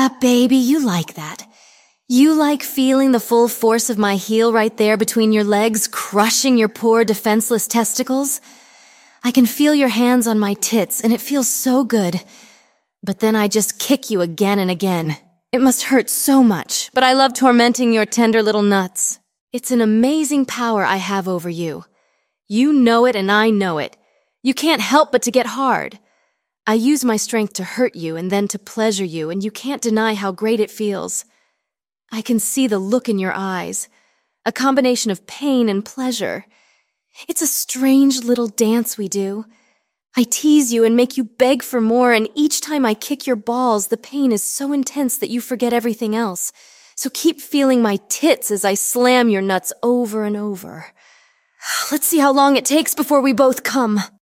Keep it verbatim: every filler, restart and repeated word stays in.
Yeah, baby, you like that. You like feeling the full force of my heel right there between your legs, crushing your poor defenseless testicles? I can feel your hands on my tits, and it feels so good. But then I just kick you again and again. It must hurt so much, but I love tormenting your tender little nuts. It's an amazing power I have over you. You know it and I know it. You can't help but to get hard. I use my strength to hurt you and then to pleasure you, and you can't deny how great it feels. I can see the look in your eyes, a combination of pain and pleasure. It's a strange little dance we do. I tease you and make you beg for more, and each time I kick your balls, the pain is so intense that you forget everything else. So keep feeling my tits as I slam your nuts over and over. Let's see how long it takes before we both come.